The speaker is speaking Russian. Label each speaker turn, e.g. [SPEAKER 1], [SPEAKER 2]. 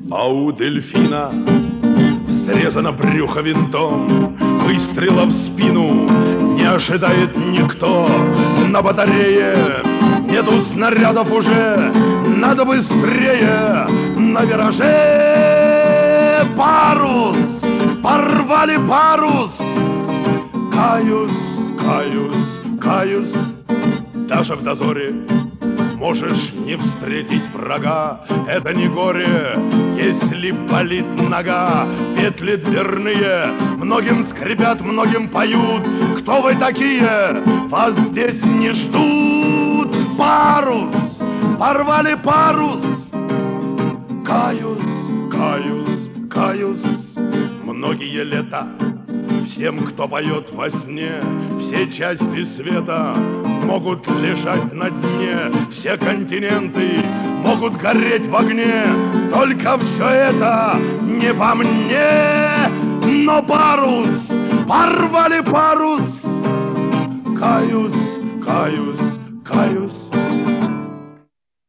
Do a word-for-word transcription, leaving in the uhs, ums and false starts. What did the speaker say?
[SPEAKER 1] А у дельфина срезано брюхо винтом, выстрела в спину не ожидает никто. На батарее нету снарядов уже, надо быстрее. На вираже парус, порвали парус. Каюсь, каюсь, каюсь, даже в дозоре можешь не встретить врага. Это не горе, если болит нога. Петли дверные многим скрипят, многим поют. Кто вы такие? Вас здесь не ждут. Парус, порвали парус. Каюсь, каюсь, каюсь, многие лета всем, кто поет во сне, все части света могут лежать на дне, все континенты могут гореть в огне. Только все это не по мне, но парус, порвали парус. Каюсь, каюсь, каюсь.